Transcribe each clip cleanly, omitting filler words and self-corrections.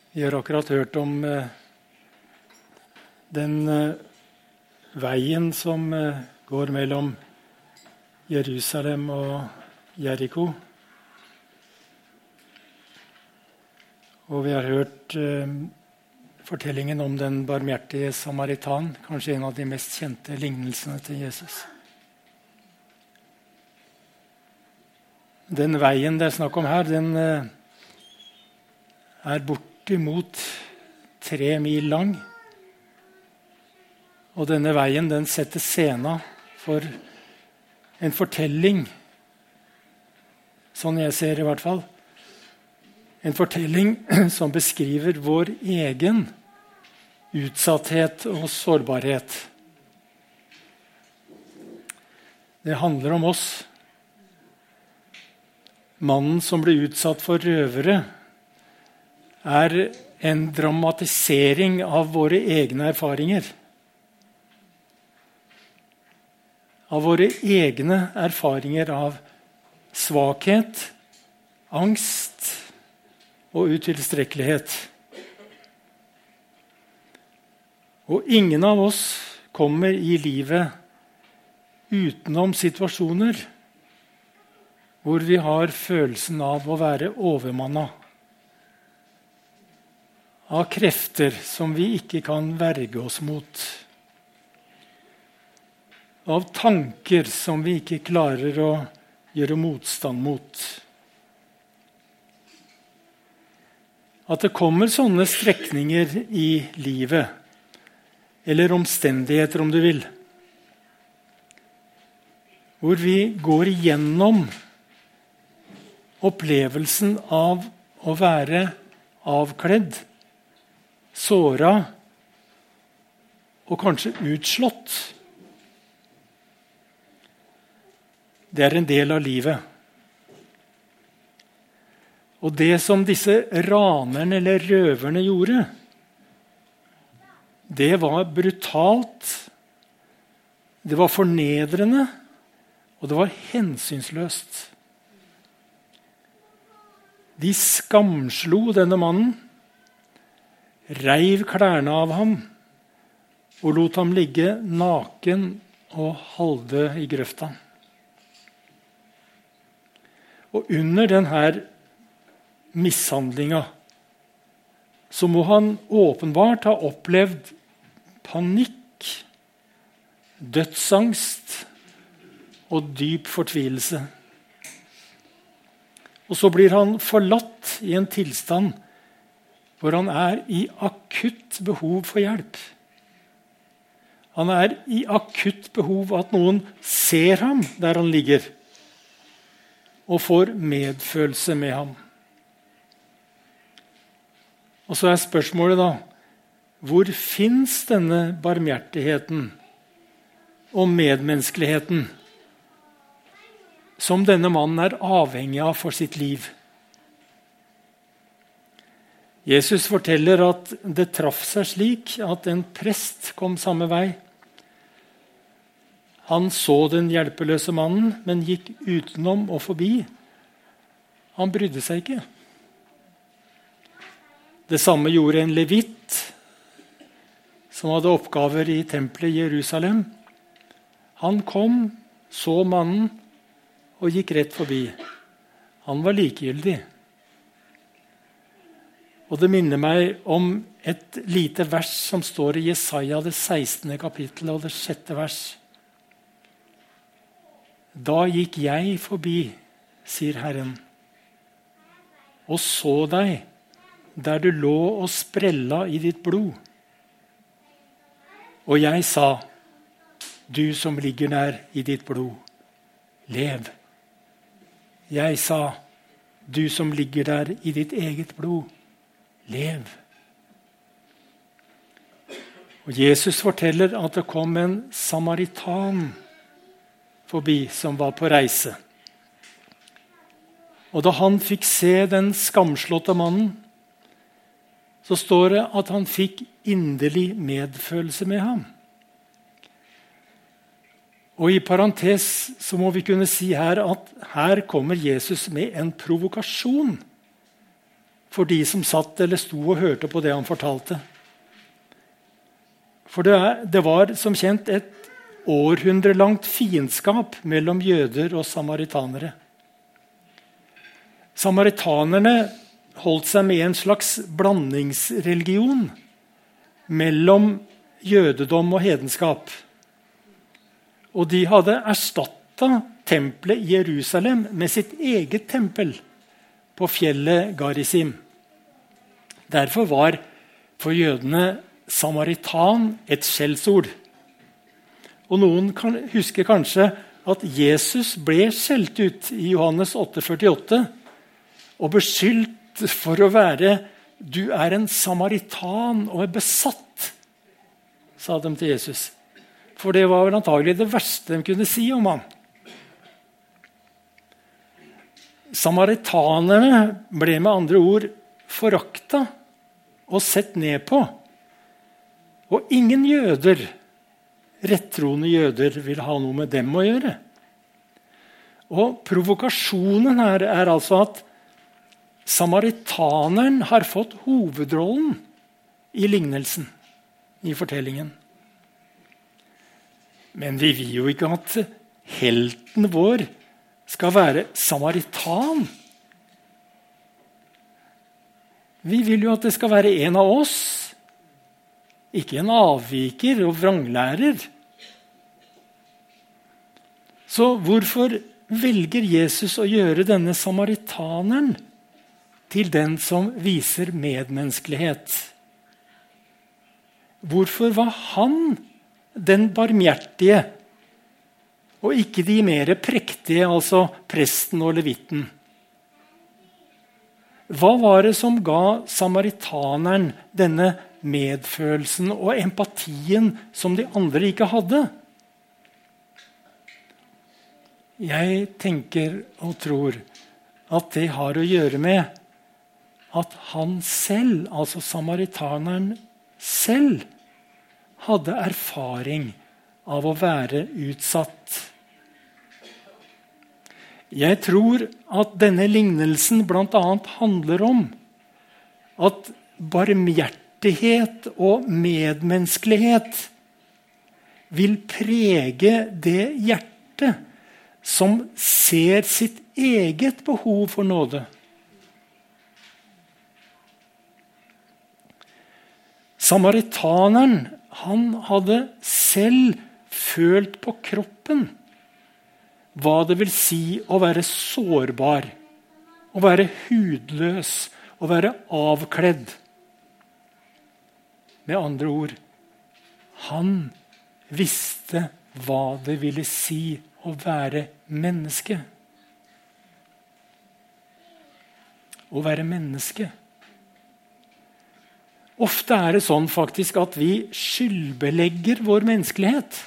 Vi har akkurat hørt om den veien som går mellom Jerusalem og Jericho. Og vi har hørt fortellingen om den barmhjertige samaritan, kanskje en av de mest kjente lignelsene til Jesus. Den veien det er snakk om her, den er bortimot 3 mil lang. Og denne veien den setter scenen for en fortelling, sånn jeg ser i hvert fall. En fortelling som beskriver vår egen utsatthet og sårbarhet. Det handler om oss. Mannen som ble utsatt for røvere, er en dramatisering av våre egne erfaringer. Av våre egne erfaringer av svakhet, angst og utilstrekkelighet. Og ingen av oss kommer i livet utenom situasjoner hvor vi har følelsen av å være overmannet. Av krefter som vi ikke kan verge oss mot. Av tanker som vi ikke klarer å gjøre motstand mot. At det kommer sånne strekninger i livet, eller omstendigheter om du vil, hvor vi går igjennom opplevelsen av å være avkledd, såra og kanskje utslått. Det er en del av livet. Og det som disse ranerne eller røverne gjorde, det var brutalt, det var fornedrende, og det var hensynsløst. De skamslo denne mannen, reiv klærne av ham og lot ham ligge naken og halvdød i grøfta. Og under denne mishandlinga så må han åpenbart ha opplevd panikk, dødsangst og dyp fortvilelse. Og så blir han forlatt i en tilstand hvor han er i akutt behov for hjelp. Han er i akutt behov av at noen ser ham der han ligger, og får medfølelse med ham. Og så er spørsmålet da, hvor finnes denne barmhjertigheten og medmenneskeligheten som denne mannen er avhengig av for sitt liv? Jesus forteller at det traff seg slik at en prest kom samme vei. Han så den hjelpeløse mannen, men gikk utenom og forbi. Han brydde seg ikke. Det samme gjorde en levitt, som hadde oppgaver i tempelet i Jerusalem. Han kom, så mannen, og gikk rett forbi. Han var likegyldig. Og det minner meg om et lite vers som står i Jesaja, det 16. kapittel og det 6. vers. Da gikk jeg forbi, sier Herren, og så deg der du lå og sprella i ditt blod. Og jeg sa, du som ligger der i ditt blod, lev. Jeg sa, du som ligger der i ditt eget blod, lev. Og Jesus forteller at det kom en samaritan forbi som var på reise. Og da han fikk se den skamslåtte mannen, så står det at han fikk inderlig medfølelse med ham. Og i parentes så må vi kunne si her at her kommer Jesus med en provokasjon for de som satt eller sto og hørte på det han fortalte. For det var som kjent et århundrelangt fiendskap mellom jøder og samaritanere. Samaritanerne holdt seg med en slags blandingsreligion mellom jødedom og hedenskap. Og de hadde erstattet tempelet i Jerusalem med sitt eget tempel på fjellet Garizim. Derfor var for jødene samaritan et skjellsord. Og noen husker kanskje at Jesus ble skjelt ut i Johannes 8,48 og beskyldt for å være «Du er en samaritan og er besatt», sa de til Jesus. For det var vel antagelig det verste de kunne si om ham. Samaritanerne ble med andre ord forakta og sett ned på. Og ingen jøder, rettroende jøder, vil ha noe med dem å gjøre. Og provokasjonen her er altså at samaritaneren har fått hovedrollen i lignelsen, i fortellingen. Men vi vil jo ikke at helten vår skal være samaritan. Vi vil jo at det skal være en av oss, ikke en avviker og vranglærer. Så hvorfor velger Jesus å gjøre denne samaritaneren til den som viser medmenneskelighet? Hvorfor var han den barmhjertige, og ikke de mer prektige, altså presten og levitten? Hva var det som ga samaritaneren denne medfølelsen og empatien som de andre ikke hadde? Jeg tenker og tror at det har å gjøre med at han selv, altså samaritaneren selv, hadde erfaring av å være utsatt. Jeg tror at denne lignelsen blant annet handler om at barmhjertighet og medmenneskelighet vil prege det hjertet som ser sitt eget behov for nåde. Samaritaneren, han hadde selv følt på kroppen hva det vil si å være sårbar, å være hudløs, å være avkledd. Med andre ord, han visste hva det ville si å være menneske. Å være menneske. Ofte er det sånn faktisk at vi skyldbelegger vår menneskelighet.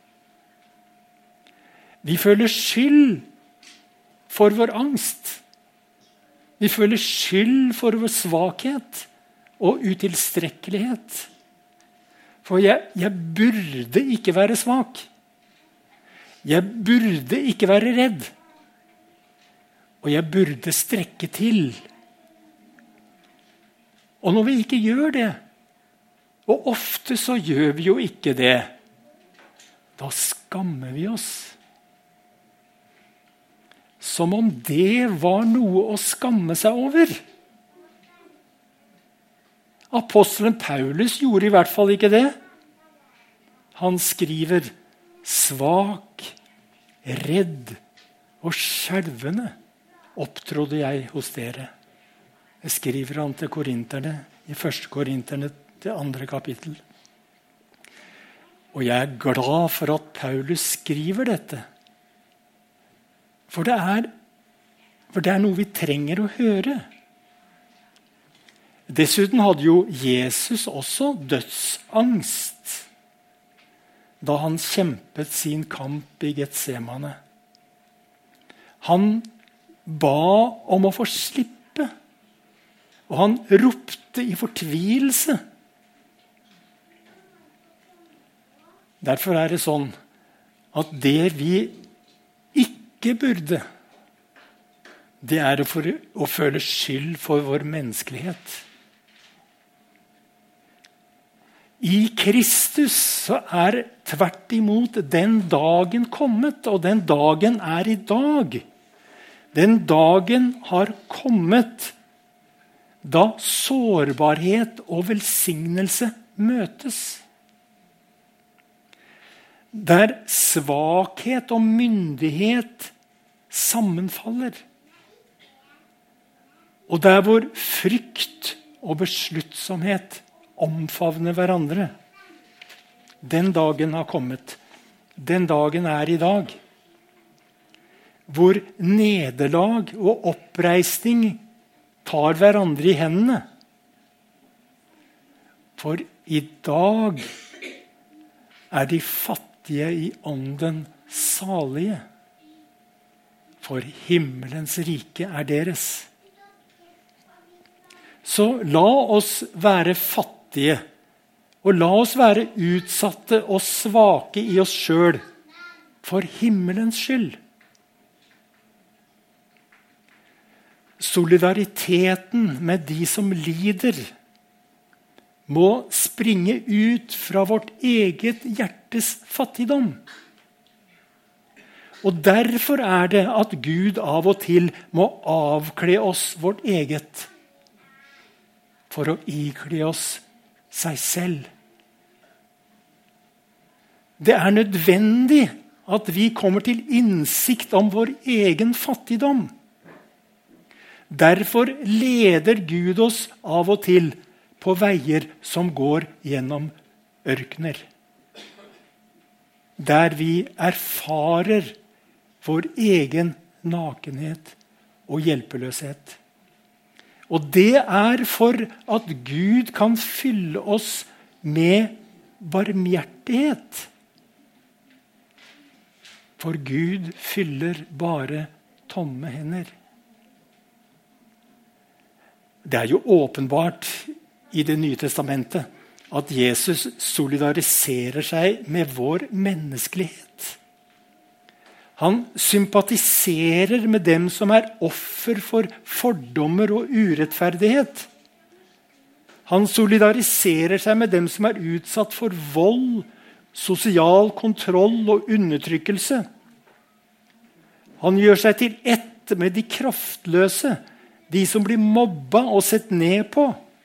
Vi føler skyld for vår angst. Vi føler skyld for vår svakhet og utilstrekkelighet. For jeg burde ikke være svak. Jeg burde ikke være redd. Og jeg burde strekke til. Og når vi ikke gjør det, og ofte så gjør vi jo ikke det, da skammer vi oss. Som om det var noe å skamme seg over. Apostelen Paulus gjorde i hvert fall ikke det. Han skriver, svak, redd og skjelvende opptrådde jeg hos dere. Det skriver han til korinterne i 1. Korinterne til 2. kapittel. Og jeg er glad for at Paulus skriver dette. For det er noe vi trenger å høre. Dessuten hadde jo Jesus også dødsangst da han kjempet sin kamp i Getsemane. Han ba om å få slippe, og han ropte i fortvilelse. Derfor er det sånn at det vi ikke burde, det er å føle skyld for vår menneskelighet. I Kristus så er tvert imot den dagen kommet, og den dagen er i dag. Den dagen har kommet da sårbarhet og velsignelse møtes. Der svakhet og myndighet sammenfaller. Og der hvor frykt og besluttsomhet omfavner hverandre. Den dagen har kommet. Den dagen er i dag. Hvor nederlag og oppreisning tar hverandre i hendene. For i dag er de fattige i ånden salige. For himmelens rike er deres. Så la oss være fattige, og la oss være utsatte og svake i oss selv, for himmelens skyld. Solidariteten med de som lider, må springe ut fra vårt eget hjertes fattigdom. Og derfor er det at Gud av og til må avkle oss vårt eget, for å ikle oss seg selv. Det er nødvendig at vi kommer til innsikt om vår egen fattigdom. Derfor leder Gud oss av og til på veier som går gjennom ørkener. Der vi erfarer vår egen nakenhet og hjelpeløshet. Og det er for at Gud kan fylle oss med barmhjertighet. For Gud fyller bare tomme hender. Det er jo åpenbart i Det nye testamentet at Jesus solidariserer seg med vår menneskelighet. Han sympatiserer med dem som er offer for fordommer og urettferdighet. Han solidariserer seg med dem som er utsatt for vold, sosial kontroll og undertrykkelse. Han gjør seg til ett med de kraftløse, de som blir mobba og sett ned på.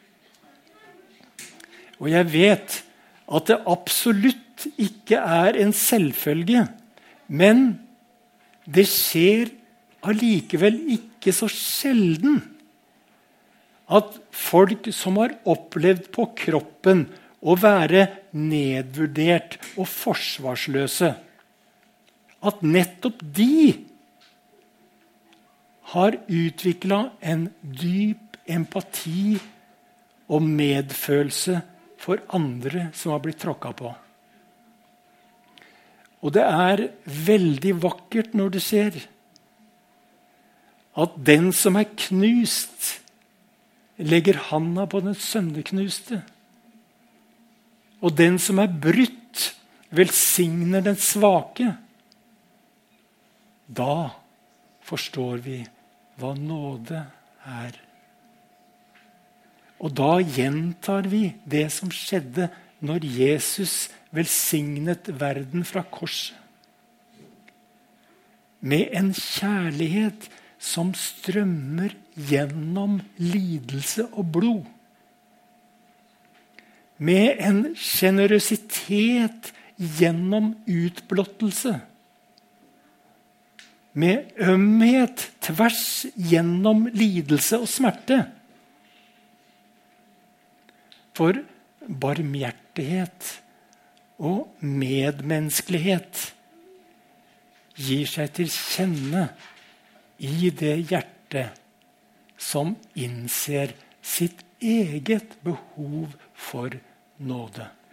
Og jeg vet at det absolutt ikke er en selvfølge, men det skjer allikevel ikke så sjelden at folk som har opplevd på kroppen å være nedvurdert og forsvarsløse, at nettopp de har utviklet en dyp empati og medfølelse for andre som har blitt tråkket på. Og det er veldig vakkert når det skjer at den som er knust, legger handa på den sønderknuste. Og den som er brutt, velsigner den svake. Da forstår vi hva nåde er. Og da gjentar vi det som skjedde når Jesus velsignet verden fra korset. Med en kjærlighet som strømmer gjennom lidelse og blod. Med en generøsitet gjennom utblottelse. Med ømhet tvers gjennom lidelse og smerte. For barmhjertighet og medmenneskelighet gir seg til kjenne i det hjertet som innser sitt eget behov for nåde.